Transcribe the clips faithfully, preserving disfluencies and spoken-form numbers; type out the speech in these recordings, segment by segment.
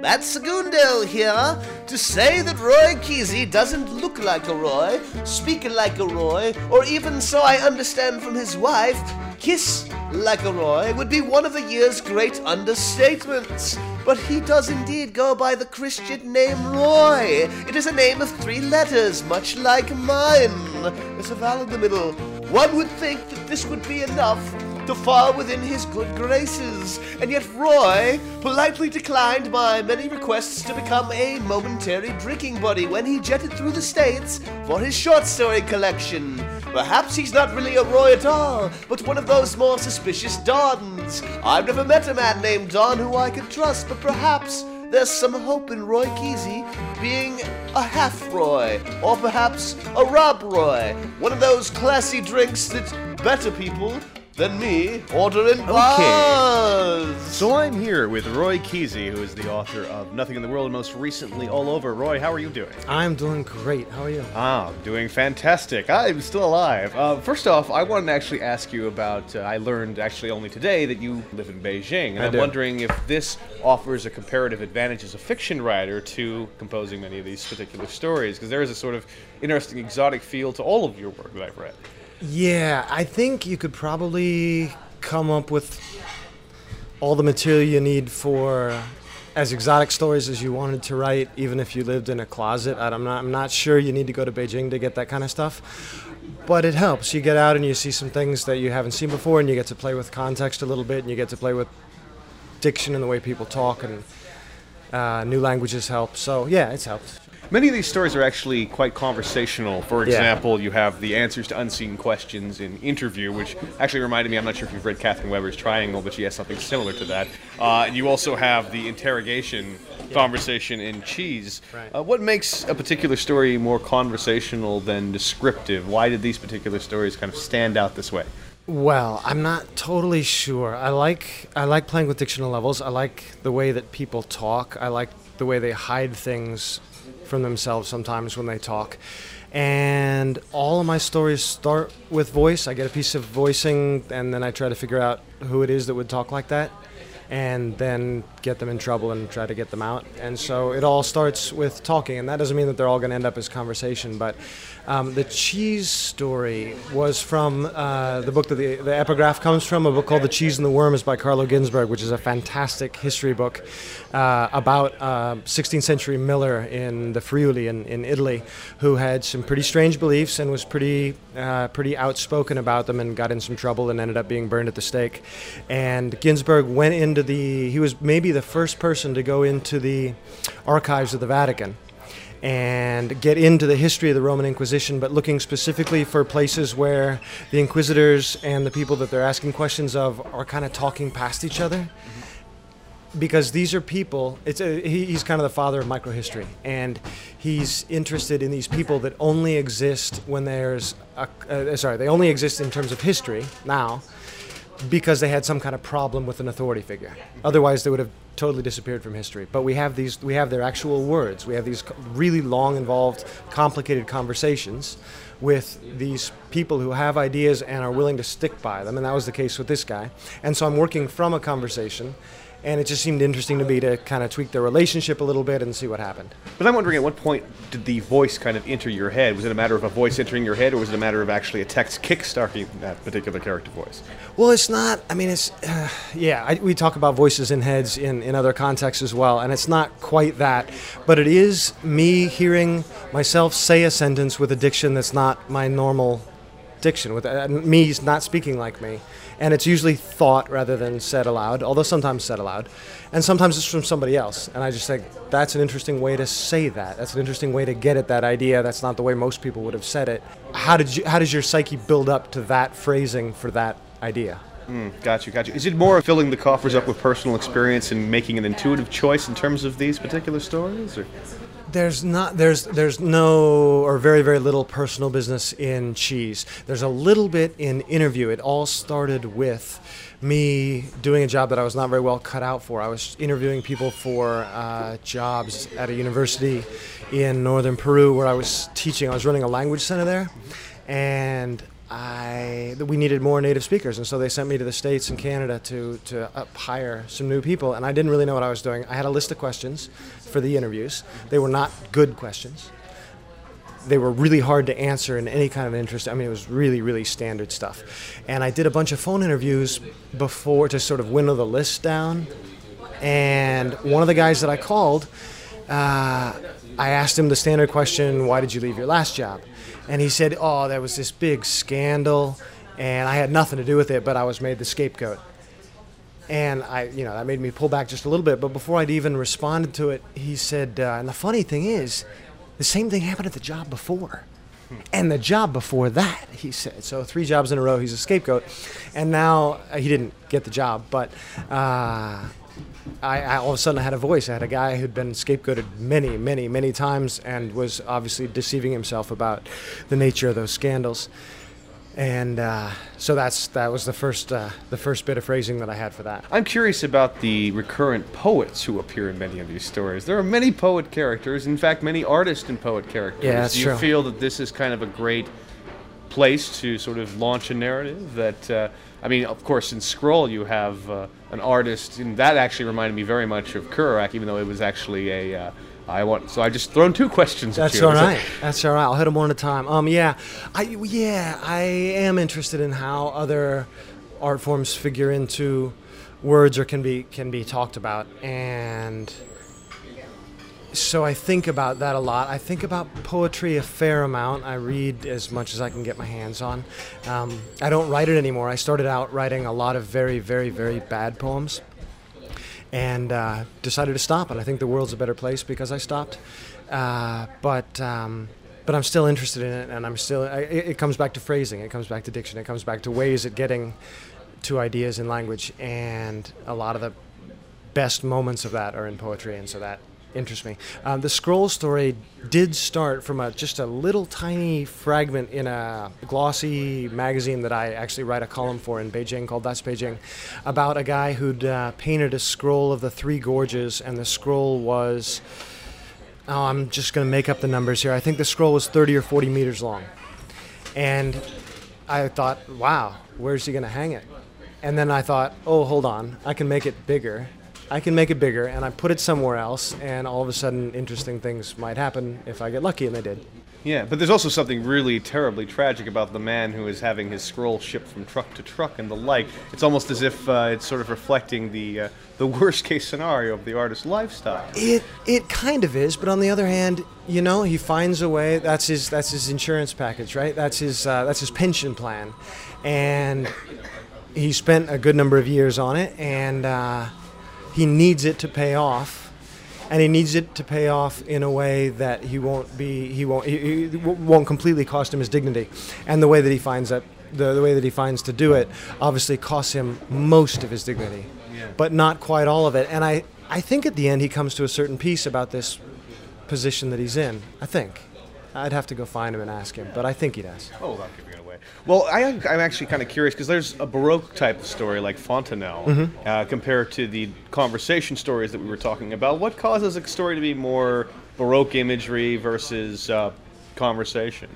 Matt Segundo here, to say that Roy Kesey doesn't look like a Roy, speak like a Roy, or even, so I understand from his wife, kiss like a Roy would be one of the year's great understatements. But he does indeed go by the Christian name Roy. It is a name of three letters, much like mine. There's a vowel in the middle. One would think that this would be enough to fall within his good graces, and yet Roy politely declined my many requests to become a momentary drinking buddy when he jetted through the States for his short story collection. Perhaps he's not really a Roy at all, but one of those more suspicious Dons. I've never met a man named Don who I could trust, but perhaps there's some hope in Roy Kesey being a half Roy, or perhaps a Rob Roy, one of those classy drinks that better people than me order in bars. Okay. So I'm here with Roy Kesey, who is the author of Nothing in the World, and most recently All Over. Roy, how are you doing? I'm doing great. How are you? Ah, I'm doing fantastic. I'm still alive. Uh, first off, I wanted to actually ask you about, uh, I learned actually only today that you live in Beijing, and I I'm do. wondering if this offers a comparative advantage as a fiction writer to composing many of these particular stories, because there is a sort of interesting exotic feel to all of your work that I've read. Yeah, I think you could probably come up with all the material you need for as exotic stories as you wanted to write, even if you lived in a closet. I'm not, I'm not sure you need to go to Beijing to get that kind of stuff, but it helps. You get out and you see some things that you haven't seen before, and you get to play with context a little bit, and you get to play with diction and the way people talk, and uh, new languages help. So yeah, it's helped. Many of these stories are actually quite conversational. For Yeah. example, you have the answers to unseen questions in Interview, which actually reminded me, I'm not sure if you've read Catherine Weber's Triangle, but she has something similar to that. Uh, and you also have the interrogation conversation in Cheese. Right. Uh, what makes a particular story more conversational than descriptive? Why did these particular stories kind of stand out this way? Well, I'm not totally sure. I like I like playing with dictional levels. I like the way that people talk. I like the way they hide things from themselves sometimes when they talk. And all of my stories start with voice. I get a piece of voicing, and then I try to figure out who it is that would talk like that, and then get them in trouble and try to get them out. And so it all starts with talking, and that doesn't mean that they're all going to end up as conversation, but um, the Cheese story was from uh, the book that the, the epigraph comes from, a book called The Cheese and the Worm, is by Carlo Ginzburg, which is a fantastic history book uh, about uh, sixteenth century miller in the Friuli in, in Italy, who had some pretty strange beliefs and was pretty uh, pretty outspoken about them, and got in some trouble and ended up being burned at the stake. And Ginzburg went into the, he was maybe the first person to go into the archives of the Vatican and get into the history of the Roman Inquisition, but looking specifically for places where the inquisitors and the people that they're asking questions of are kind of talking past each other. Mm-hmm. Because these are people, it's a, he, he's kind of the father of microhistory, and he's interested in these people that only exist when there's, a, uh, sorry, they only exist in terms of history now, because they had some kind of problem with an authority figure. Otherwise, they would have totally disappeared from history. But we have these, we have their actual words. We have these really long, involved, complicated conversations with these people who have ideas and are willing to stick by them, and that was the case with this guy. And so I'm working from a conversation, and it just seemed interesting to me to kind of tweak their relationship a little bit and see what happened. But I'm wondering, at what point did the voice kind of enter your head? Was it a matter of a voice entering your head, or was it a matter of actually a text kickstarting that particular character voice? Well, it's not, I mean, it's, uh, yeah, I, we talk about voices in heads in, in other contexts as well, and it's not quite that, but it is me hearing myself say a sentence with a diction that's not my normal diction, with uh, me not speaking like me. And it's usually thought rather than said aloud, although sometimes said aloud. And sometimes it's from somebody else. And I just think that's an interesting way to say that. That's an interesting way to get at that idea. That's not the way most people would have said it. How did you? How does your psyche build up to that phrasing for that idea? Mm, got you, got you. Is it more filling the coffers up with personal experience and making an intuitive choice in terms of these particular stories? Or? There's not there's there's no or very very little personal business in Cheese. There's a little bit in Interview. It all started with me doing a job that I was not very well cut out for. I was interviewing people for uh, jobs at a university in northern Peru where I was teaching. I was running a language center there, and I that we needed more native speakers, and so they sent me to the States and Canada to to uh, hire some new people. And I didn't really know what I was doing. I had a list of questions for the interviews. They were not good questions. They were really hard to answer in any kind of interest. I mean, it was really, really standard stuff. And I did a bunch of phone interviews before to sort of winnow the list down. And one of the guys that I called, uh, I asked him the standard question, why did you leave your last job? And he said, oh, there was this big scandal, and I had nothing to do with it, but I was made the scapegoat. And I, you know, that made me pull back just a little bit. But before I'd even responded to it, he said, uh, and the funny thing is, the same thing happened at the job before. And the job before that, he said. So three jobs in a row, he's a scapegoat. And now uh, he didn't get the job, but uh, I, I all of a sudden I had a voice. I had a guy who'd been scapegoated many, many, many times and was obviously deceiving himself about the nature of those scandals. And uh, so that's that was the first uh, the first bit of phrasing that I had for that. I'm curious about the recurrent poets who appear in many of these stories. There are many poet characters, in fact, many artist and poet characters. Yeah, that's Do you true. feel that this is kind of a great place to sort of launch a narrative? That uh, I mean, of course, in Scroll you have uh, an artist, and that actually reminded me very much of Kerouac, even though it was actually a. Uh, I want so I just thrown two questions at That's you. all right. That's all right. I'll hit them one at a time. Um, yeah, I yeah I am interested in how other art forms figure into words or can be can be talked about, and so I think about that a lot. I think about poetry a fair amount. I read as much as I can get my hands on. Um, I don't write it anymore. I started out writing a lot of very very very bad poems. And uh, decided to stop, and I think the world's a better place because I stopped. Uh, but um, but I'm still interested in it, and I'm still. I, it, it comes back to phrasing, it comes back to diction, it comes back to ways of getting to ideas in language, and a lot of the best moments of that are in poetry, and so that interests me. Um, the Scroll story did start from a just a little tiny fragment in a glossy magazine that I actually write a column for in Beijing called That's Beijing, about a guy who'd uh, painted a scroll of the Three Gorges, and the scroll was, oh, I'm just going to make up the numbers here. I think the scroll was thirty or forty meters long. And I thought, wow, where's he going to hang it? And then I thought, oh, hold on, I can make it bigger. I can make it bigger, and I put it somewhere else, and all of a sudden interesting things might happen if I get lucky, and they did. Yeah, but there's also something really terribly tragic about the man who is having his scroll shipped from truck to truck and the like. It's almost as if uh, it's sort of reflecting the uh, the worst case scenario of the artist's lifestyle. It it kind of is, but on the other hand, you know, he finds a way. That's his that's his insurance package, right? That's his uh, that's his pension plan, and he spent a good number of years on it, and. Uh, He needs it to pay off, and he needs it to pay off in a way that he won't be he won't he, he won't completely cost him his dignity, and the way that he finds that the, the way that he finds to do it obviously costs him most of his dignity, yeah. But not quite all of it. And I I think at the end he comes to a certain peace about this position that he's in. I think I'd have to go find him and ask him, but I think he does. Oh, without giving it away. Well, I, I'm actually kind of curious because there's a Baroque type of story like Fontenelle mm-hmm. uh, compared to the conversation stories that we were talking about. What causes a story to be more Baroque imagery versus uh, conversation?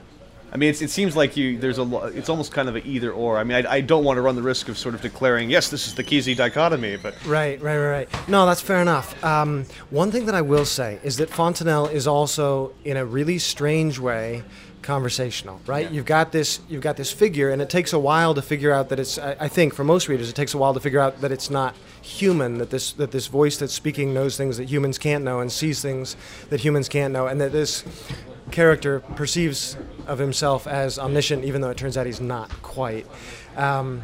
I mean, it's, it seems like you. There's a. Lo- it's almost kind of an either or. I mean, I, I don't want to run the risk of sort of declaring, yes, this is the Kesey dichotomy, but right, right, right, right. No, that's fair enough. Um, one thing that I will say is that Fontenelle is also, in a really strange way, conversational. Right? Yeah. You've got this. You've got this figure, and it takes a while to figure out that it's. I, I think for most readers, it takes a while to figure out that it's not human. That this. That this voice that's speaking knows things that humans can't know, and sees things that humans can't know, and that this character perceives of himself as omniscient, even though it turns out he's not quite. Um,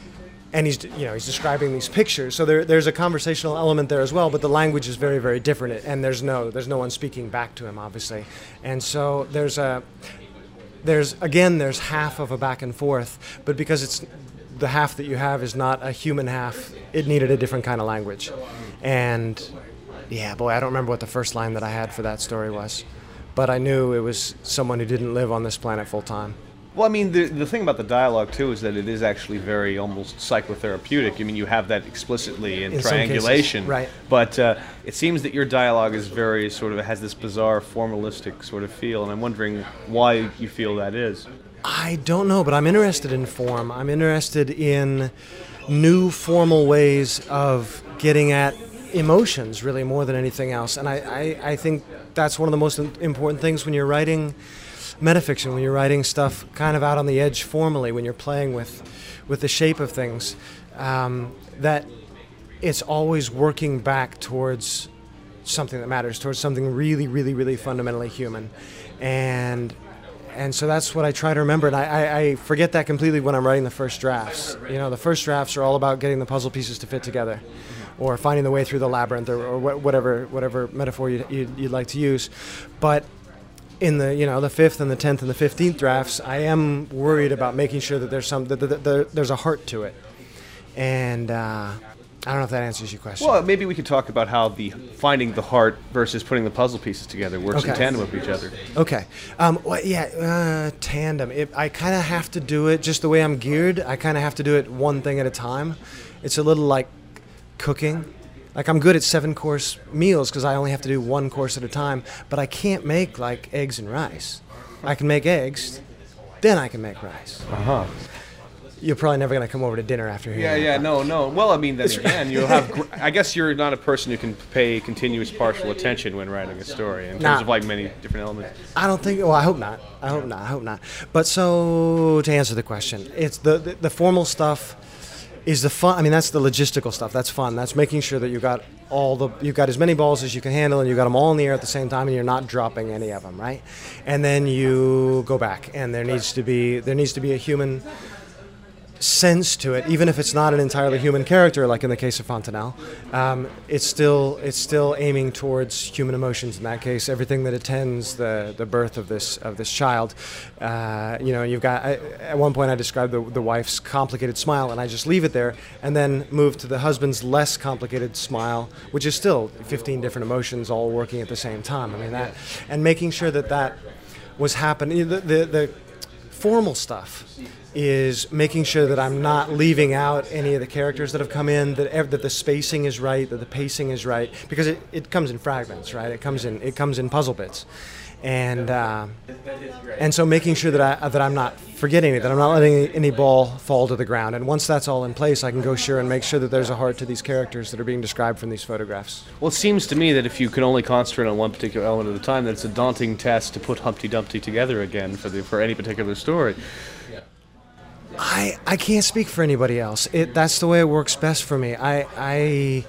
and he's, you know, he's describing these pictures, so there, there's a conversational element there as well. But the language is very, very different, and there's no, there's no one speaking back to him, obviously. And so there's a, there's again, there's half of a back and forth, but because it's the half that you have is not a human half, it needed a different kind of language. And yeah, boy, I don't remember what the first line that I had for that story was. But I knew it was someone who didn't live on this planet full time. Well, I mean, the the thing about the dialogue, too, is that it is actually very almost psychotherapeutic. I mean, you have that explicitly in, In some triangulation. cases, right. But uh, it seems that your dialogue is very sort of, has this bizarre formalistic sort of feel, and I'm wondering why you feel that is. I don't know, but I'm interested in form. I'm interested in new formal ways of getting at emotions, really, more than anything else. And I, I, I think that's one of the most important things when you're writing metafiction, when you're writing stuff kind of out on the edge formally, when you're playing with, with the shape of things, um, that it's always working back towards something that matters, towards something really, really, really fundamentally human. And and so that's what I try to remember. And I, I, I forget that completely when I'm writing the first drafts. You know, the first drafts are all about getting the puzzle pieces to fit together, or finding the way through the labyrinth, or, or whatever whatever metaphor you, you, you'd like to use. But in the you know the fifth and the tenth and the fifteenth drafts, I am worried about making sure that there's some that, that, that there's a heart to it. And uh, I don't know if that answers your question. Well, maybe we could talk about how the finding the heart versus putting the puzzle pieces together works Okay. in tandem with each other. Okay. Um, well, yeah, uh, tandem. It, I kind of have to do it just the way I'm geared. I kind of have to do it one thing at a time. It's a little like cooking. Like, I'm good at seven-course meals because I only have to do one course at a time, but I can't make, like, eggs and rice. I can make eggs, then I can make rice. Uh-huh. You're probably never going to come over to dinner after hearing Yeah, that. yeah, no, no. Well, I mean, then again, you'll have. Gr- I guess you're not a person who can pay continuous partial attention when writing a story in terms Nah. of like many different elements. I don't think. Well, I hope not. I hope not. I hope not. But so to answer the question, it's the the, the formal stuff is the fun. I mean, that's the logistical stuff. That's fun. That's making sure that you got all the you've got as many balls as you can handle, and you got them all in the air at the same time, and you're not dropping any of them, right? And then you go back, and there needs to be there needs to be a human sense to it, even if it's not an entirely human character, like in the case of Fontanelle. Um, it's still it's still aiming towards human emotions. In that case, everything that attends the, the birth of this of this child. Uh, you know, you've got. I, at one point, I described the, the wife's complicated smile, and I just leave it there, and then move to the husband's less complicated smile, which is still fifteen different emotions all working at the same time. I mean that, and making sure that that was happening. The the, the formal stuff is making sure that I'm not leaving out any of the characters that have come in, that ev- that the spacing is right, that the pacing is right, because it, it comes in fragments, right? It comes in it comes in puzzle bits, and uh, and so making sure that I that I'm not forgetting it, that I'm not letting any, any ball fall to the ground. And once that's all in place, I can go sure and make sure that there's a heart to these characters that are being described from these photographs. Well, it seems to me that if you can only concentrate on one particular element at a time, that it's a daunting task to put Humpty Dumpty together again for the for any particular story. I, I can't speak for anybody else. It that's the way it works best for me. I I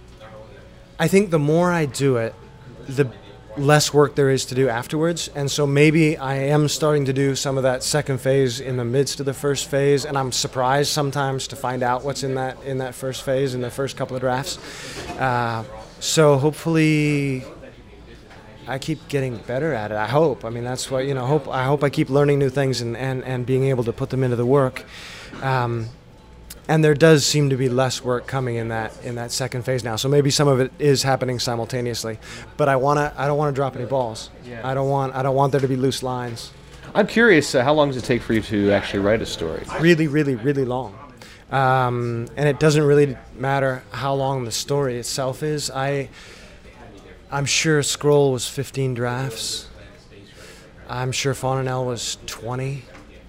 I think the more I do it, the less work there is to do afterwards. And so maybe I am starting to do some of that second phase in the midst of the first phase, and I'm surprised sometimes to find out what's in that in that first phase, in the first couple of drafts. Uh, so hopefully I keep getting better at it. I hope. I mean, that's what, you know, hope. I hope I keep learning new things and, and, and being able to put them into the work. Um, and there does seem to be less work coming in that in that second phase now. So maybe some of it is happening simultaneously. But I wanna. I don't want to drop any balls. Yeah. I don't want. I don't want there to be loose lines. I'm curious, uh, how long does it take for you to actually write a story? Really, really, really long. Um, and it doesn't really matter how long the story itself is. I. I'm sure Scroll was fifteen drafts. I'm sure Fontanelle was twenty.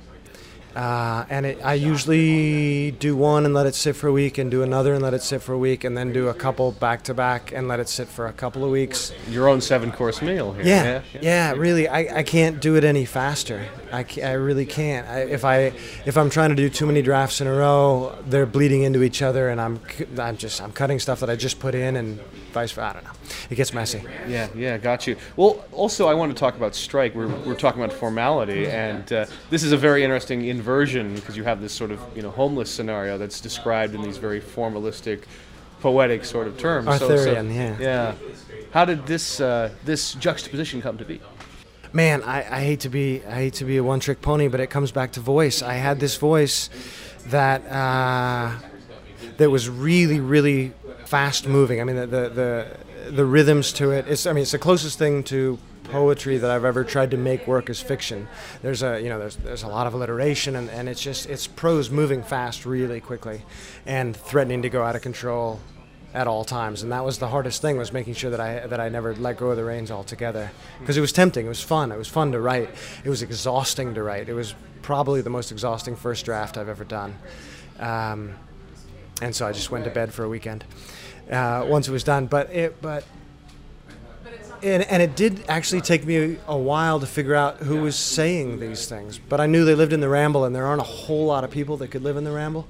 Uh, and it, I usually do one and let it sit for a week, and do another and let it sit for a week, and then do a couple back to back and let it sit for a couple of weeks. Your own seven-course meal here. Yeah, yeah, yeah, yeah, really. I, I can't do it any faster. I, ca- I really can't. I, if I if I'm trying to do too many drafts in a row, they're bleeding into each other, and I'm c- I'm just I'm cutting stuff that I just put in, and vice versa. I don't know. It gets messy. Yeah, yeah, got you. Well, also, I want to talk about Strike. We're, we're talking about formality, and uh, this is a very interesting inversion, because you have this sort of, you know, homeless scenario that's described in these very formalistic, poetic sort of terms. Arthurian, so, so, yeah. Yeah. How did this uh, this juxtaposition come to be? Man, I, I hate to be I hate to be a one-trick pony, but it comes back to voice. I had this voice that uh, that was really, really fast-moving. I mean, the the the, the rhythms to it. It's I mean, it's the closest thing to poetry that I've ever tried to make work as fiction. There's a you know there's there's a lot of alliteration, and, and it's just it's prose moving fast really quickly, and threatening to go out of control at all times, and that was the hardest thing, was making sure that I that I never let go of the reins altogether, because it was tempting, it was fun, it was fun to write, it was exhausting to write. It was probably the most exhausting first draft I've ever done, um, and so I just went to bed for a weekend uh, once it was done. But it but. And, and it did actually take me a while to figure out who was saying these things. But I knew they lived in the Ramble, and there aren't a whole lot of people that could live in the Ramble.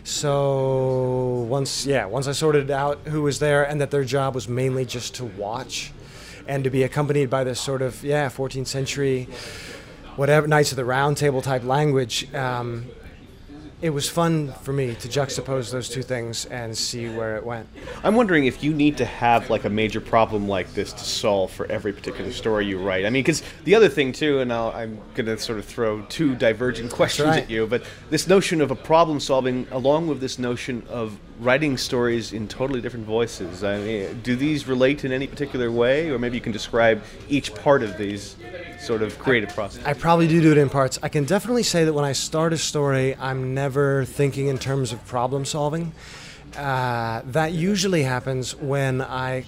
So once, yeah, once I sorted out who was there and that their job was mainly just to watch and to be accompanied by this sort of, yeah, fourteenth century, whatever, Knights of the Round Table type language, um, it was fun for me to juxtapose those two things and see where it went. I'm wondering if you need to have like a major problem like this to solve for every particular story you write. I mean, because the other thing too, and I'll, I'm going to sort of throw two divergent questions right. at you, but this notion of a problem solving along with this notion of writing stories in totally different voices. I mean, do these relate in any particular way, or maybe you can describe each part of these sort of creative process? I probably do do it in parts. I can definitely say that when I start a story, I'm never thinking in terms of problem solving. Uh, that usually happens when I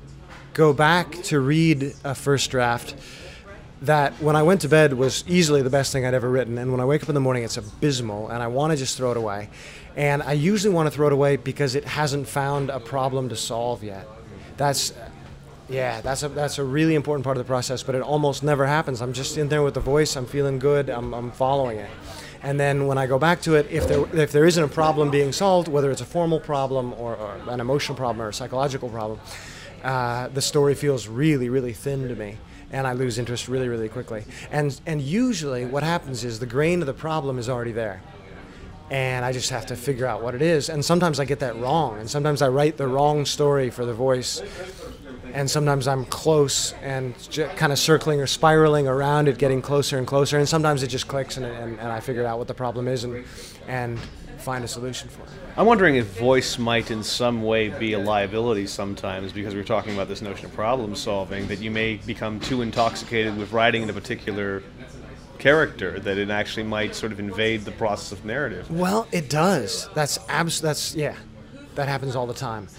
go back to read a first draft that when I went to bed was easily the best thing I'd ever written, and when I wake up in the morning it's abysmal and I want to just throw it away. And I usually want to throw it away because it hasn't found a problem to solve yet. That's Yeah, that's a that's a really important part of the process, but it almost never happens. I'm just in there with the voice. I'm feeling good. I'm I'm following it, and then when I go back to it, if there if there isn't a problem being solved, whether it's a formal problem or, or an emotional problem or a psychological problem, uh, the story feels really really thin to me, and I lose interest really really quickly. And and usually what happens is the grain of the problem is already there. And I just have to figure out what it is. And sometimes I get that wrong. And sometimes I write the wrong story for the voice. And sometimes I'm close and j- kind of circling or spiraling around it, getting closer and closer. And sometimes it just clicks and, and, and I figure out what the problem is and, and find a solution for it. I'm wondering if voice might in some way be a liability sometimes, because we're talking about this notion of problem solving, that you may become too intoxicated with writing in a particular character that it actually might sort of invade the process of narrative. Well, it does. That's abs- That's yeah, that happens all the time.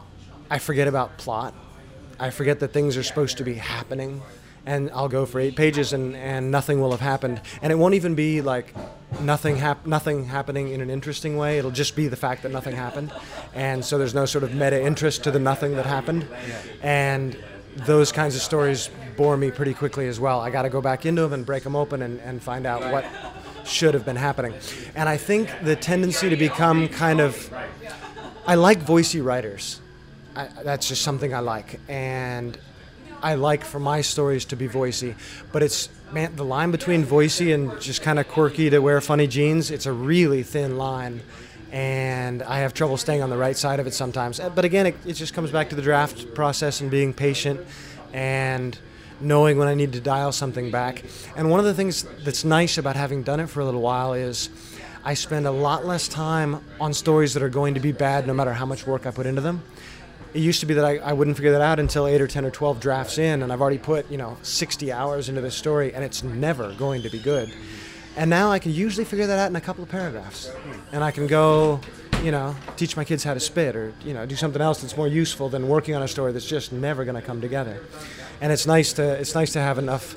I forget about plot. I forget that things are supposed to be happening, and I'll go for eight pages and, and nothing will have happened, and it won't even be like nothing hap- nothing happening in an interesting way. It'll just be the fact that nothing happened, and so there's no sort of meta interest to the nothing that happened, and those kinds of stories bore me pretty quickly as well. I got to go back into them and break them open and, and find out what should have been happening. And I think the tendency to become kind of, I like voicey writers. I, that's just something I like. And I like for my stories to be voicey. But it's, man, the line between voicey and just kind of quirky to wear funny jeans, it's a really thin line. And I have trouble staying on the right side of it sometimes. But again, it, it just comes back to the draft process and being patient and knowing when I need to dial something back. And one of the things that's nice about having done it for a little while is I spend a lot less time on stories that are going to be bad no matter how much work I put into them. It used to be that I, I wouldn't figure that out until eight or ten or twelve drafts in, and I've already put, you know, sixty hours into this story, and it's never going to be good. And now I can usually figure that out in a couple of paragraphs. And I can go, you know, teach my kids how to spit or, you know, do something else that's more useful than working on a story that's just never going to come together. And it's nice to it's nice to have enough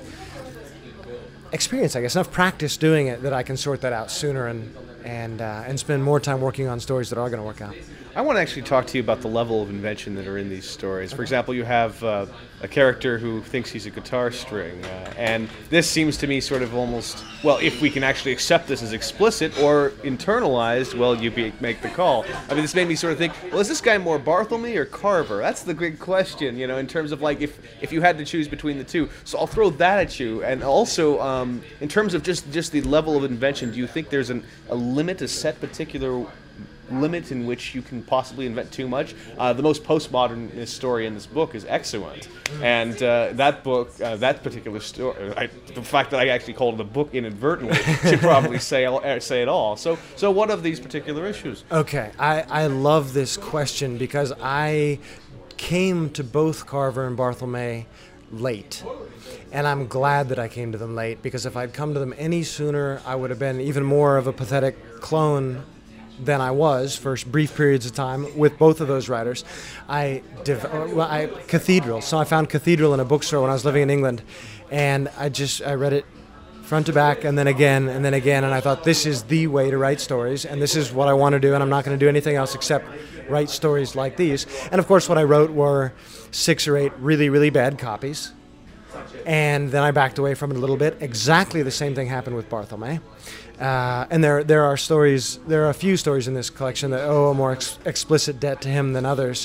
experience, I guess, enough practice doing it that I can sort that out sooner and and uh, and spend more time working on stories that are going to work out. I want to actually talk to you about the level of invention that are in these stories. For example, you have uh, a character who thinks he's a guitar string, uh, and this seems to me sort of almost, well, if we can actually accept this as explicit or internalized, well, you be, make the call. I mean, this made me sort of think, well, is this guy more Barthelme or Carver? That's the big question, you know, in terms of like if, if you had to choose between the two. So I'll throw that at you. And also, um, in terms of just, just the level of invention, do you think there's an, a limit, a set particular limit in which you can possibly invent too much? Uh, the most postmodern story in this book is Exeunt, and uh, that book, uh, that particular story, I, the fact that I actually called it a book inadvertently should probably say uh, say it all. So, so what of these particular issues? Okay, I, I love this question because I came to both Carver and Barthelme late. And I'm glad that I came to them late, because if I'd come to them any sooner, I would have been even more of a pathetic clone than I was for brief periods of time with both of those writers. I, div- well, I Cathedral. So I found Cathedral in a bookstore when I was living in England, and I just I read it front to back, and then again, and then again, and I thought, this is the way to write stories, and this is what I want to do, and I'm not going to do anything else except write stories like these. And of course, what I wrote were six or eight really, really bad copies, and then I backed away from it a little bit. Exactly the same thing happened with Barthelme. Uh, and there there are stories, there are a few stories in this collection that owe a more ex- explicit debt to him than others.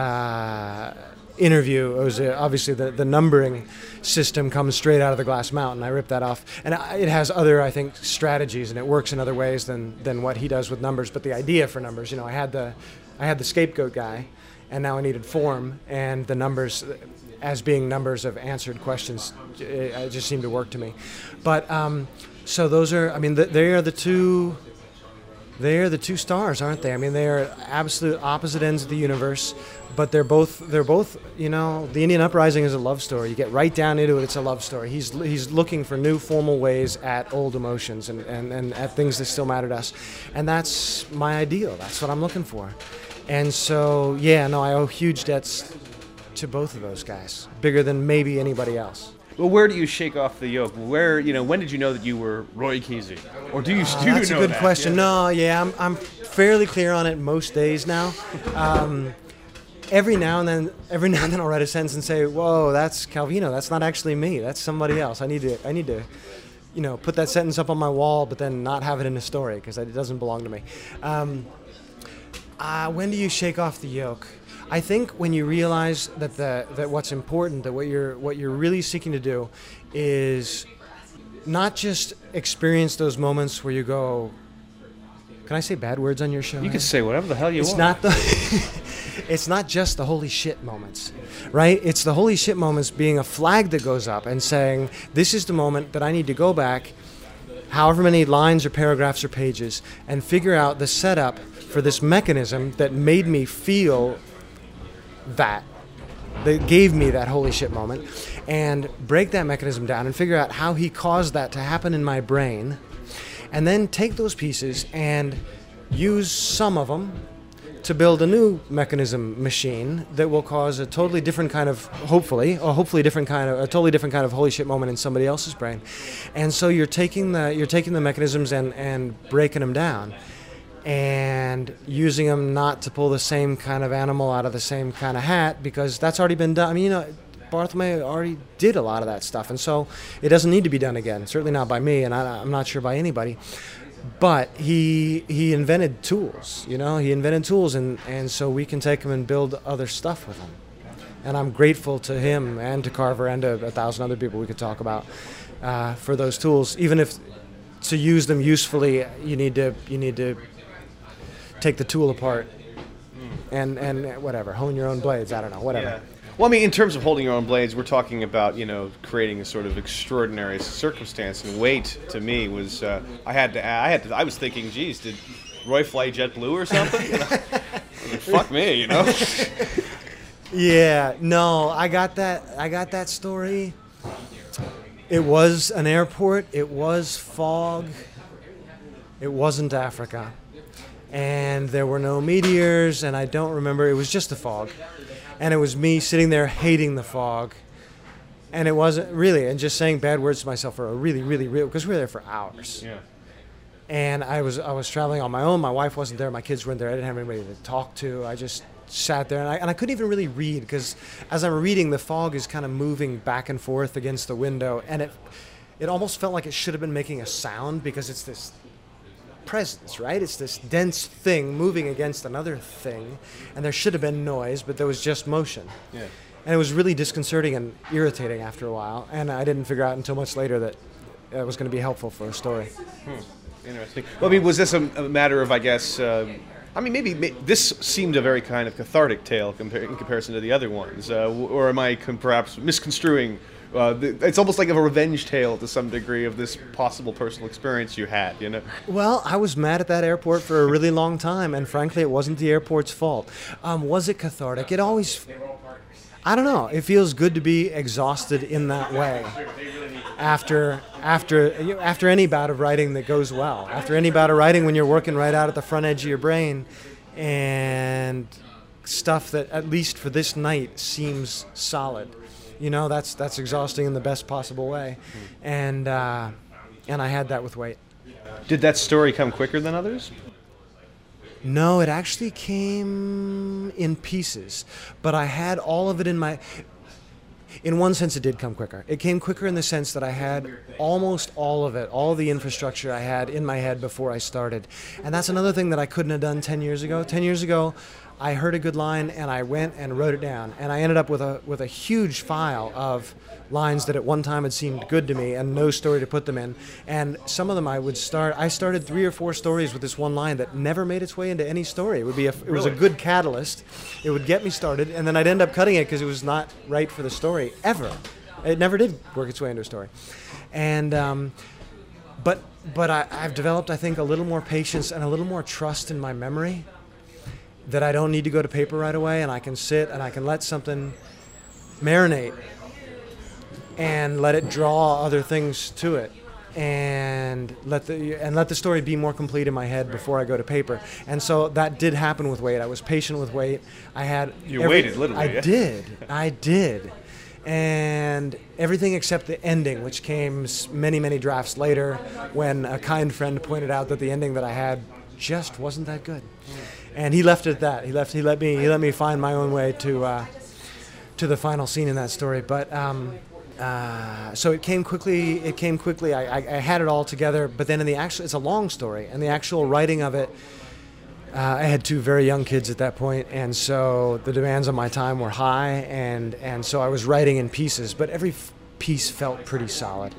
Uh, interview, it was uh, obviously the, the numbering system comes straight out of the Glass Mountain. I ripped that off. And it has other, I think, strategies, and it works in other ways than, than what he does with numbers. But the idea for numbers, you know, I had the I had the scapegoat guy, and now I needed form, and the numbers as being numbers of answered questions, it, it just seemed to work to me. But um, so those are, I mean, the, they are the two, they are the two stars, aren't they? I mean, they are absolute opposite ends of the universe, but they're both, they're both, you know, the Indian Uprising is a love story. You get right down into it, it's a love story. He's he's looking for new formal ways at old emotions and, and, and at things that still matter to us. And that's my ideal. That's what I'm looking for. And so, yeah, no, I owe huge debts to both of those guys, bigger than maybe anybody else. Well, where do you shake off the yoke? Where, you know, when did you know that you were Roy Kesey? Or do you, Uh, do you that's know a good that? question. Yeah. No, yeah, I'm, I'm fairly clear on it most days now. Um, every now and then, every now and then, I'll write a sentence and say, "Whoa, that's Calvino. That's not actually me. That's somebody else." I need to, I need to, you know, put that sentence up on my wall, but then not have it in a story because it doesn't belong to me. Um, uh, when do you shake off the yoke? I think when you realize that the that what's important, that what you're what you're really seeking to do, is not just experience those moments where you go, can I say bad words on your show? You can say whatever the hell you It's want. not the it's not just the holy shit moments, right? It's the holy shit moments being a flag that goes up and saying, this is the moment that I need to go back, however many lines or paragraphs or pages, and figure out the setup for this mechanism that made me feel that, that gave me that holy shit moment, and break that mechanism down and figure out how he caused that to happen in my brain, and then take those pieces and use some of them to build a new mechanism machine that will cause a totally different kind of, hopefully, or hopefully different kind of, a totally different kind of holy shit moment in somebody else's brain. And so you're taking the you're taking the mechanisms and, and breaking them down, and using them not to pull the same kind of animal out of the same kind of hat, because that's already been done. I mean, you know, Barthelme already did a lot of that stuff, and so it doesn't need to be done again. Certainly not by me, and I, I'm not sure by anybody. But he he invented tools, you know. He invented tools, and, and so we can take them and build other stuff with them. And I'm grateful to him and to Carver and to a thousand other people we could talk about uh, for those tools. Even if to use them usefully, you need to you need to take the tool apart and and whatever, hone your own blades. I don't know, whatever. Yeah. Well, I mean, in terms of holding your own blades, we're talking about, you know, creating a sort of extraordinary circumstance. And weight, to me, was uh, I had to, I had to, I was thinking, geez, did Roy fly JetBlue or something? You know? I mean, fuck me, you know. Yeah, no, I got that. I got that story. It was an airport. It was fog. It wasn't Africa, and there were no meteors. And I don't remember. It was just the fog. And it was me sitting there hating the fog. And it wasn't really, and just saying bad words to myself for a really, really real, because we were there for hours. Yeah. And I was I was traveling on my own. My wife wasn't there. My kids weren't there. I didn't have anybody to talk to. I just sat there, and I, and I couldn't even really read, because as I'm reading, the fog is kind of moving back and forth against the window. And it it almost felt like it should have been making a sound, because it's this presence, right? It's this dense thing moving against another thing, and there should have been noise, but there was just motion. Yeah. And it was really disconcerting and irritating after a while, and I didn't figure out until much later that it was going to be helpful for a story. Hmm. Interesting. Well, I mean, was this a, a matter of, I guess, uh, I mean, maybe may, this seemed a very kind of cathartic tale compar- in comparison to the other ones, uh, or am I con- perhaps misconstruing? Uh, the, it's almost like a revenge tale to some degree of this possible personal experience you had, you know? Well, I was mad at that airport for a really long time, and frankly, it wasn't the airport's fault. Um, was it cathartic? It always, I don't know. It feels good to be exhausted in that way. after after you know, after any bout of writing that goes well, after any bout of writing when you're working right out at the front edge of your brain, and stuff that at least for this night seems solid. You know, that's that's exhausting in the best possible way, and uh, and I had that with Wait. Did that story come quicker than others? No, it actually came in pieces, but I had all of it in my... In one sense, it did come quicker. It came quicker in the sense that I had almost all of it, all of the infrastructure I had in my head before I started. And that's another thing that I couldn't have done ten years ago. ten years ago, I heard a good line and I went and wrote it down. And I ended up with a with a huge file of lines that at one time had seemed good to me and no story to put them in. And some of them I would start, I started three or four stories with this one line that never made its way into any story. It would be a, it was a good catalyst. It would get me started, and then I'd end up cutting it because it was not right for the story, ever. It never did work its way into a story. And, um, but, but I, I've developed, I think, a little more patience and a little more trust in my memory that I don't need to go to paper right away, and I can sit and I can let something marinate and let it draw other things to it, and let the and let the story be more complete in my head before I go to paper. And so that did happen with Wait. I was patient with Wait. I had you every, waited literally. I yeah. did. I did. And everything except the ending, which came many, many drafts later, when a kind friend pointed out that the ending that I had just wasn't that good. And he left it at that. He left. He let me. He let me find my own way to uh, to the final scene in that story. But. Um, Uh, so it came quickly. It came quickly. I, I, I had it all together, but then in the actual, it's a long story, and the actual writing of it, uh, I had two very young kids at that point, and so the demands on my time were high, and and so I was writing in pieces, but every f- piece felt pretty solid.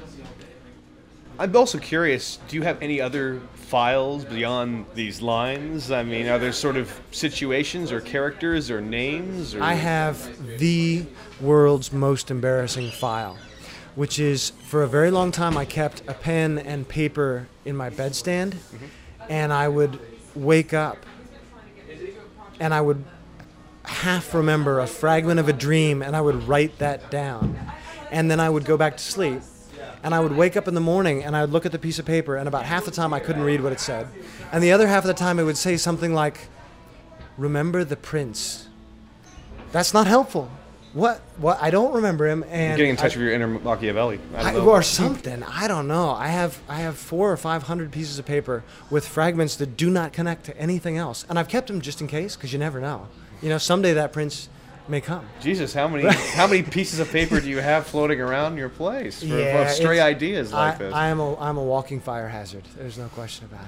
I'm also curious, do you have any other files beyond these lines? I mean, are there sort of situations or characters or names? Or... I have the world's most embarrassing file, which is, for a very long time, I kept a pen and paper in my bedstand, mm-hmm. and I would wake up, and I would half remember a fragment of a dream, and I would write that down, and then I would go back to sleep. And I would wake up in the morning and I would look at the piece of paper, and about half the time I couldn't read what it said. And the other half of the time it would say something like, "Remember the prince." That's not helpful. What? What? I don't remember him. And You're getting in touch I, with your inner Machiavelli. I I, don't know. or something. I don't know. I have I have four or five hundred pieces of paper with fragments that do not connect to anything else. And I've kept them just in case, because you never know. You know, someday that prince may come. Jesus, how many how many pieces of paper do you have floating around your place for, yeah, for stray ideas like I, this? I am a I'm a walking fire hazard. There's no question about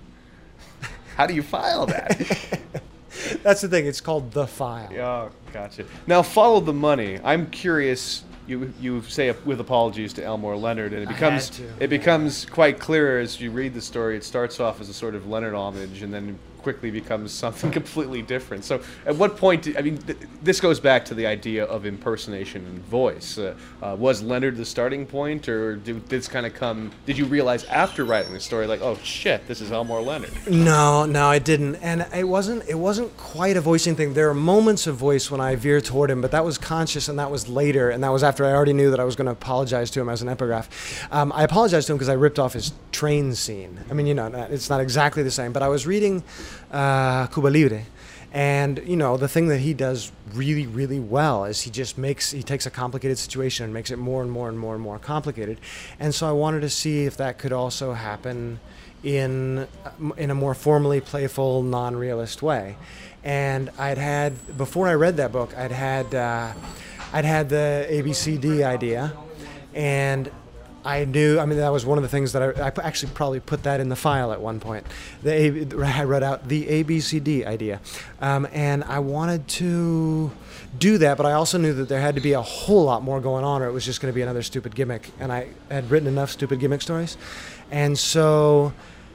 it. How do you file that? That's the thing. It's called The File. Oh, gotcha. Now, follow the money. I'm curious. You you say with apologies to Elmore Leonard, and it becomes I had to. it becomes quite clear as you read the story. It starts off as a sort of Leonard homage, and then quickly becomes something completely different. So, at what point? Did, I mean, th- this goes back to the idea of impersonation and voice. Uh, uh, was Leonard the starting point, or did this kind of come? Did you realize after writing the story, like, oh shit, this is Elmore Leonard? No, no, I didn't, and it wasn't. It wasn't quite a voicing thing. There are moments of voice when I veer toward him, but that was conscious, and that was later, and that was after I already knew that I was going to apologize to him as an epigraph. Um, I apologized to him because I ripped off his train scene. I mean, you know, it's not exactly the same, but I was reading uh, Cuba Libre, and you know, the thing that he does really, really well is he just makes he takes a complicated situation and makes it more and more and more and more complicated, and so I wanted to see if that could also happen in in a more formally playful, non-realist way. And I'd had, before I read that book, I'd had uh, I'd had the A B C D idea, and I knew, I mean, that was one of the things that I, I actually probably put that in the file at one point. The A, I wrote out the A B C D idea, um, and I wanted to do that, but I also knew that there had to be a whole lot more going on, or it was just going to be another stupid gimmick, and I had written enough stupid gimmick stories, and so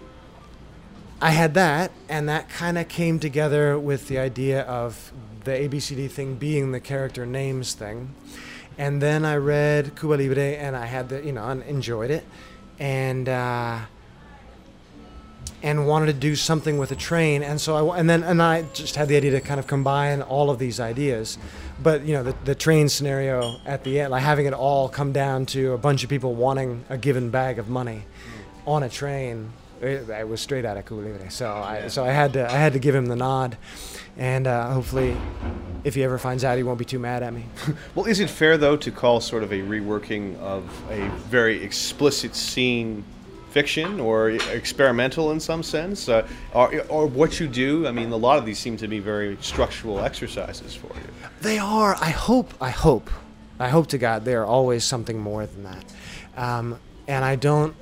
I had that, and that kind of came together with the idea of the A B C D thing being the character names thing. And then I read Cuba Libre, and I had the, you know, and enjoyed it. And uh, and wanted to do something with a train. And so I wa- and then and I just had the idea to kind of combine all of these ideas. But you know, the the train scenario at the end, like having it all come down to a bunch of people wanting a given bag of money on a train. It, it was straight out of Cuba Libre. So I so I had to I had to give him the nod, and uh, hopefully, if he ever finds out, he won't be too mad at me. Well, is it fair, though, to call sort of a reworking of a very explicit scene fiction or experimental in some sense? Uh, or, or what you do? I mean, a lot of these seem to be very structural exercises for you. They are. I hope. I hope. I hope to God they are always something more than that. Um, and I don't.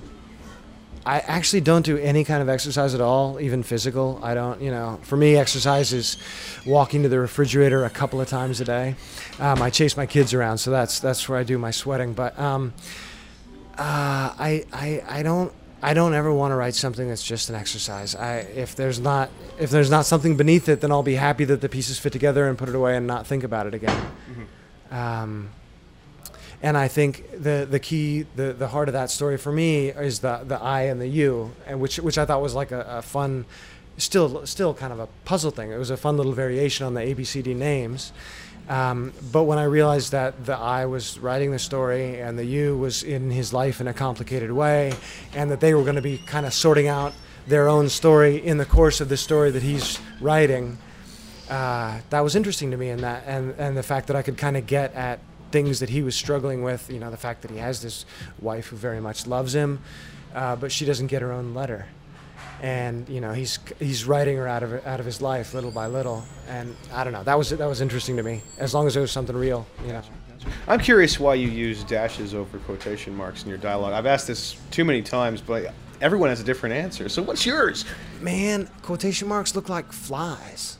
I actually don't do any kind of exercise at all, even physical. I don't, you know, for me, exercise is walking to the refrigerator a couple of times a day. Um, I chase my kids around, so that's that's where I do my sweating. But um, uh, I, I I don't I don't ever want to write something that's just an exercise. I if there's not if there's not something beneath it, then I'll be happy that the pieces fit together and put it away and not think about it again. Mm-hmm. Um, And I think the the key, the, the heart of that story for me is the the I and the you, and which which I thought was like a, a fun, still still kind of a puzzle thing. It was a fun little variation on the A B C D names. Um, but when I realized that the I was writing the story and the you was in his life in a complicated way, and that they were going to be kind of sorting out their own story in the course of the story that he's writing, uh, that was interesting to me. And that and, and the fact that I could kind of get at things that he was struggling with, you know, the fact that he has this wife who very much loves him, uh, but she doesn't get her own letter, and you know he's he's writing her out of out of his life little by little, and I don't know, that was that was interesting to me, as long as it was something real, you know. I'm curious why you use dashes over quotation marks in your dialogue. I've asked this too many times, but everyone has a different answer. So what's yours? Man, quotation marks look like flies,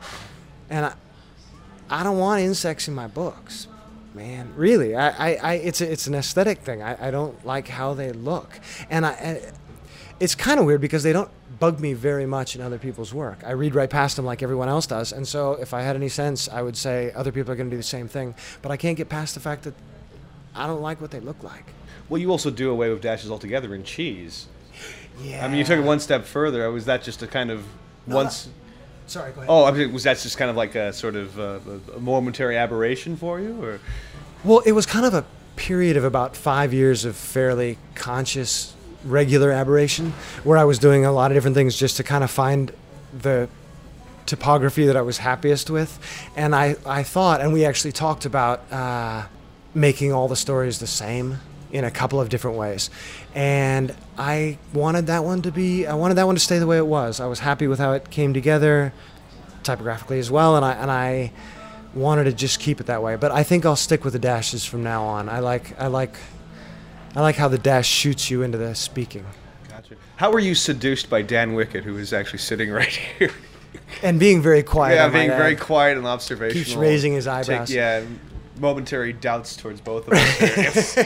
and I I don't want insects in my books. Man, really, I, I, I, it's a, it's an aesthetic thing. I, I don't like how they look, and I, I it's kind of weird because they don't bug me very much in other people's work. I read right past them like everyone else does, and so if I had any sense, I would say other people are going to do the same thing. But I can't get past the fact that I don't like what they look like. Well, you also do away with dashes altogether in cheese. Yeah. I mean, you took it one step further. Was that just a kind of No, once? that- Sorry, go ahead. Oh, I mean, was that just kind of like a sort of uh, a momentary aberration for you, or? Well, it was kind of a period of about five years of fairly conscious, regular aberration, where I was doing a lot of different things just to kind of find the typography that I was happiest with. And I, I thought, and we actually talked about uh, making all the stories the same in a couple of different ways. And I wanted that one to be, I wanted that one to stay the way it was. I was happy with how it came together, typographically as well, and I and I wanted to just keep it that way. But I think I'll stick with the dashes from now on. I like I like I like how the dash shoots you into the speaking. Gotcha. How were you seduced by Dan Wickett, who is actually sitting right here? And being very quiet. Yeah, I might being very add. quiet and observational. Keeps raising his eyebrows. Take, yeah, momentary doubts towards both of us.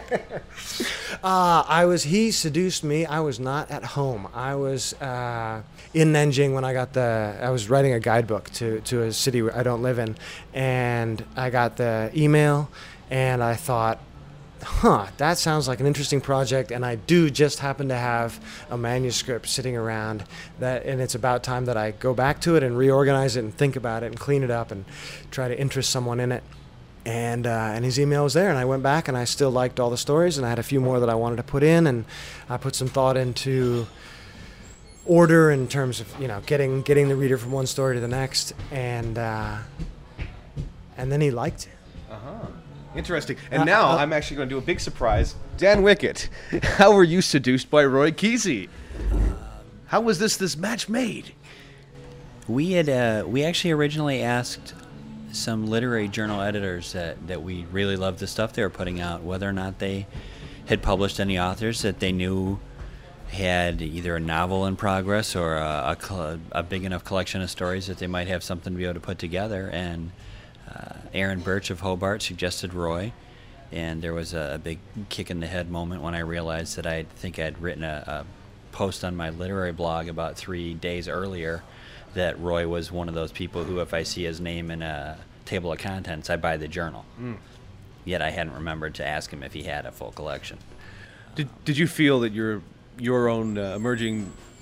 Uh, I was, he seduced me. I was not at home. I was uh, in Nanjing when I got the, I was writing a guidebook to, to a city where I don't live in. And I got the email and I thought, huh, that sounds like an interesting project. And I do just happen to have a manuscript sitting around that, and it's about time that I go back to it and reorganize it and think about it and clean it up and try to interest someone in it. And uh, and his email was there, and I went back, and I still liked all the stories, and I had a few more that I wanted to put in, and I put some thought into order in terms of, you know, getting getting the reader from one story to the next, and uh, and then he liked it. Uh-huh. Interesting. And Uh, now uh, I'm actually going to do a big surprise. Dan Wickett, how were you seduced by Roy Kesey? How was this this match made? We had uh, we actually originally asked some literary journal editors that, that we really loved the stuff they were putting out, whether or not they had published any authors that they knew had either a novel in progress or a, a, col- a big enough collection of stories that they might have something to be able to put together. And uh, Aaron Birch of Hobart suggested Roy, and there was a, a big kick in the head moment when I realized that I think I'd written a, a post on my literary blog about three days earlier that Roy was one of those people who, if I see his name in a table of contents, I buy the journal. Mm. Yet I hadn't remembered to ask him if he had a full collection. Did Did you feel that your your own uh, emerging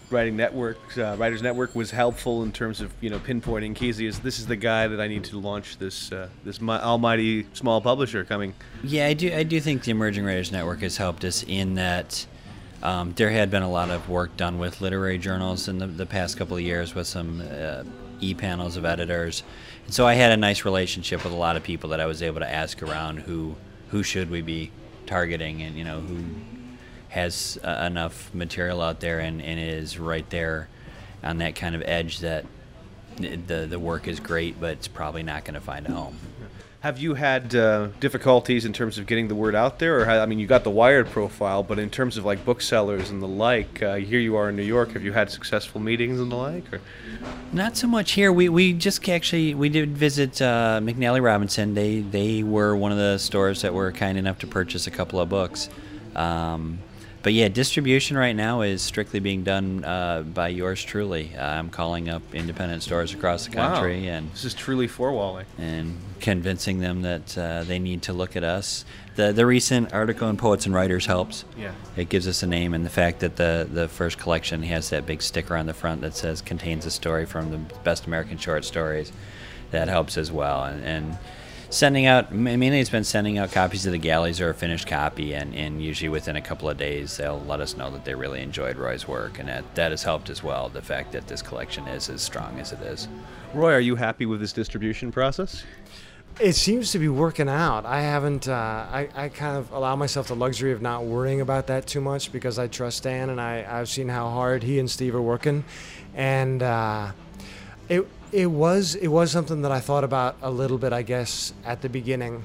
Writing Network, uh, Writers Network was helpful in terms of you know pinpointing Kesey as this is the guy that I need to launch this uh, this my almighty small publisher coming. Yeah, I do. I do think the Emerging Writers Network has helped us in that um, there had been a lot of work done with literary journals in the, the past couple of years with some uh, e-panels of editors, and so I had a nice relationship with a lot of people that I was able to ask around who who should we be targeting, and you know who has uh, enough material out there and, and is right there on that kind of edge that the the work is great, but it's probably not going to find a home. Have you had uh, difficulties in terms of getting the word out there? Or how, I mean, you got the Wired profile, but in terms of like booksellers and the like, uh, here you are in New York. Have you had successful meetings and the like? Or? Not so much here. We we just actually we did visit uh, McNally Robinson. They they were one of the stores that were kind enough to purchase a couple of books. Um, But yeah, distribution right now is strictly being done uh, by yours truly. Uh, I'm calling up independent stores across the country, Wow. and This is truly four-walling. and convincing them that uh, they need to look at us. The the recent article in Poets and Writers helps. Yeah. It gives us a name, and the fact that the, the first collection has that big sticker on the front that says contains a story from the best American short stories, that helps as well. And, and sending out, mainly it's been sending out copies of the galleys or a finished copy, and, and usually within a couple of days they'll let us know that they really enjoyed Roy's work, and that, that has helped as well, the fact that this collection is as strong as it is. Roy, are you happy with this distribution process? It seems to be working out. I haven't, uh, I, I kind of allow myself the luxury of not worrying about that too much because I trust Dan, and I, I've seen how hard he and Steve are working. And uh, it it was it was something that I thought about a little bit, I guess, at the beginning.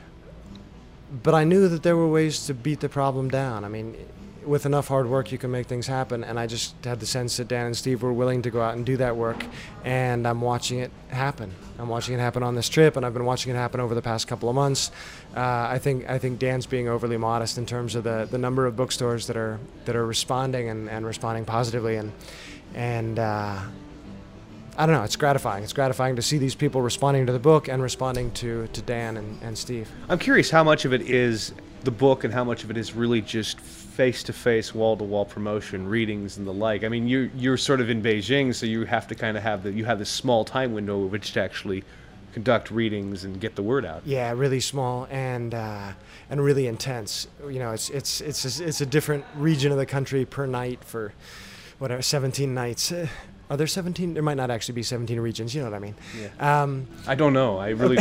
But I knew that there were ways to beat the problem down. I mean, with enough hard work, you can make things happen. And I just had the sense that Dan and Steve were willing to go out and do that work. And I'm watching it happen. I'm watching it happen on this trip, and I've been watching it happen over the past couple of months. Uh, I think I think Dan's being overly modest in terms of the, the number of bookstores that are that are responding and, and responding positively. And and uh, I don't know, it's gratifying. It's gratifying to see these people responding to the book and responding to, to Dan and, and Steve. I'm curious how much of it is the book and how much of it is really just face-to-face, wall-to-wall promotion, readings, and the like. I mean, you're you're sort of in Beijing, so you have to kind of have the you have this small time window in which to actually conduct readings and get the word out. Yeah, really small and uh, and really intense. You know, it's it's it's a, it's a different region of the country per night for whatever seventeen nights. Uh, Are there seventeen? There might not actually be seventeen regions. You know what I mean? Yeah. Um, I don't know. I really.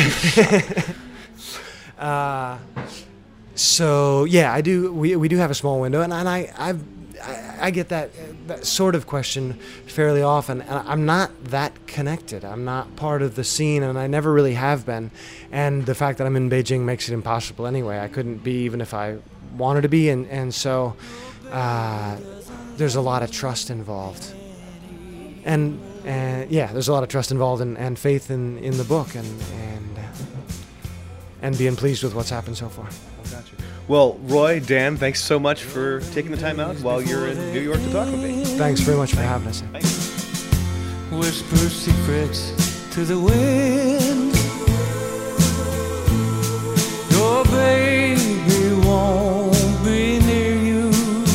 uh, so yeah, I do. We we do have a small window, and, and I I've, I I get that that sort of question fairly often, and I'm not that connected. I'm not part of the scene, and I never really have been. And the fact that I'm in Beijing makes it impossible anyway. I couldn't be even if I wanted to be, and and so uh, there's a lot of trust involved. And uh, yeah, there's a lot of trust involved and, and faith in, in the book and and and being pleased with what's happened so far. Gotcha. Well, Roy, Dan, thanks so much for taking the time out while you're in New York to talk with me. Thanks very much for having us. Thanks. Whisper secrets to the wind. Your baby won't be near you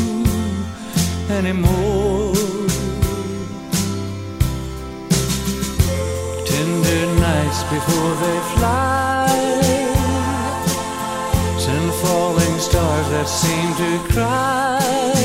anymore. Before they fly, send falling stars that seem to cry.